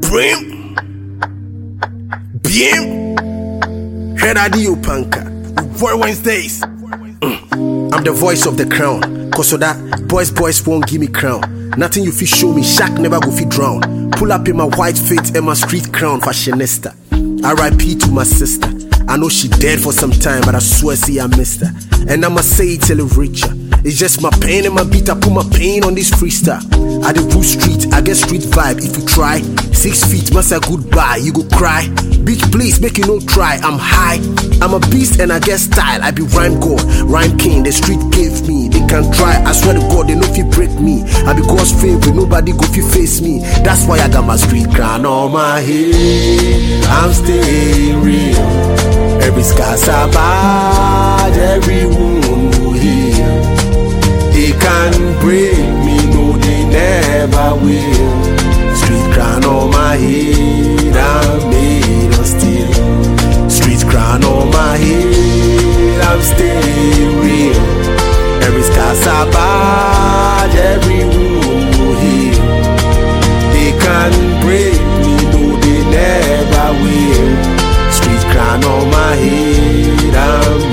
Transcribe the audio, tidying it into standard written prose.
Brim, Bim, Radio Panka, War Wednesdays. I'm the voice of the crown, cause of that boys won't give me crown. Nothing you fit show me, Shaq never go fit drown. Pull up in my white face and my street crown, fashionista. R.I.P. to my sister. I know she dead for some time, but I swear see I missed her. And I'ma say it till it richer. It's just my pain and my beat, I put my pain on this freestyle. I the Roof Street, I get street vibe if you try. 6 feet, must say goodbye, you go cry. Bitch please, make you no try, I'm high. I'm a beast and I get style, I be rhyme god, rhyme king, the street gave me. They can try, I swear to God, they know if you break me. I be God's favorite, nobody go if you face me. That's why I got my street crown on my head. I'm staying real. Every scar's a bad, every wound will heal. They can't break me, no they never will. Street crown on my head, I'm made of steel. Street crown on my head, I'm staying real. Every scar's a bad, every wound will heal. They can't break me, no they never will. Street crown on my head, I'm